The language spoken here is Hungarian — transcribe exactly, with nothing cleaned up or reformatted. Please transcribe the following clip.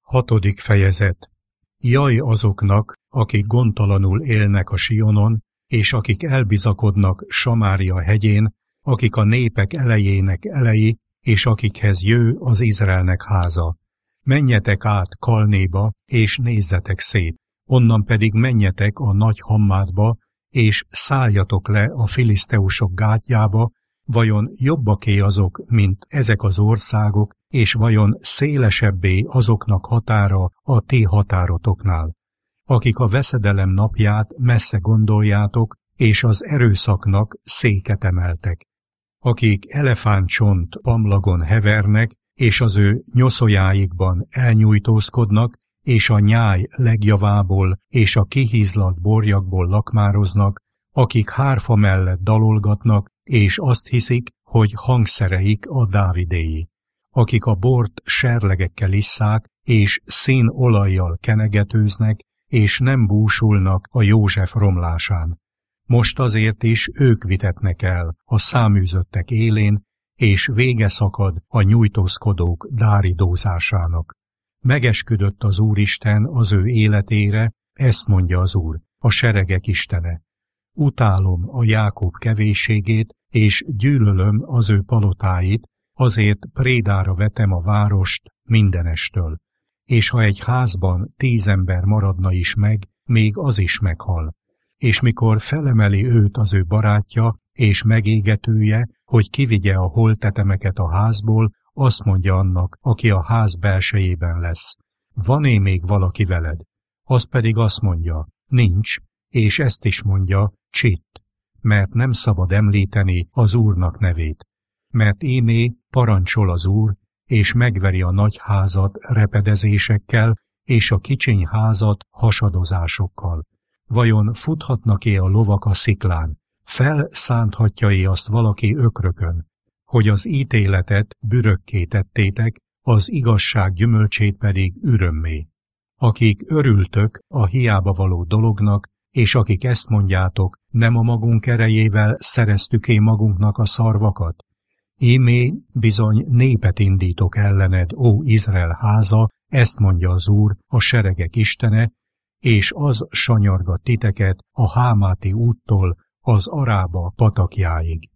Hatodik fejezet. Jaj azoknak, akik gondtalanul élnek a Sionon, és akik elbizakodnak Samária hegyén, akik a népek elejének elejé, és akikhez jő az Izraelnek háza. Menjetek át Kalnéba, és nézzetek szét, onnan pedig menjetek a nagy Hammátba, és szálljatok le a filiszteusok gátjába, vajon jobbaké azok, mint ezek az országok, és vajon szélesebbé azoknak határa a ti határotoknál, akik a veszedelem napját messze gondoljátok, és az erőszaknak széket emeltek, akik elefántcsont pamlagon hevernek, és az ő nyoszójáikban elnyújtózkodnak, és a nyáj legjavából és a kihízlalt borjakból lakmároznak, akik hárfa mellett dalolgatnak, és azt hiszik, hogy hangszereik a Dávidéi, akik a bort serlegekkel isszák, és színolajjal kenegetőznek, és nem búsulnak a József romlásán. Most azért is ők vitetnek el a száműzöttek élén, és vége szakad a nyújtózkodók dáridózásának. Megesküdött az Úristen az ő életére, ezt mondja az Úr, a seregek Istene. Utálom a Jákob kevésségét, és gyűlölöm az ő palotáit, azért prédára vetem a várost mindenestől. És ha egy házban tíz ember maradna is meg, még az is meghal. És mikor felemeli őt az ő barátja és megégetője, hogy kivigye a holttetemeket a házból, azt mondja annak, aki a ház belsejében lesz. Van-e még valaki veled? Az pedig azt mondja, nincs, és ezt is mondja, csitt, mert nem szabad említeni az Úrnak nevét. Mert ímé parancsol az Úr, és megveri a nagy házat repedezésekkel, és a kicsiny házat hasadozásokkal. Vajon futhatnak-e a lovak a sziklán? Felszánthatja-e azt valaki ökrökön? Hogy az ítéletet bürökké tettétek, az igazság gyümölcsét pedig ürömmé. Akik örültök a hiába való dolognak, és akik ezt mondjátok, nem a magunk erejével szereztük-e magunknak a szarvakat? Ímé bizony népet indítok ellened, ó Izrael háza, ezt mondja az Úr, a seregek Istene, és az sanyargat titeket a Hámáti úttól az Arába patakjáig.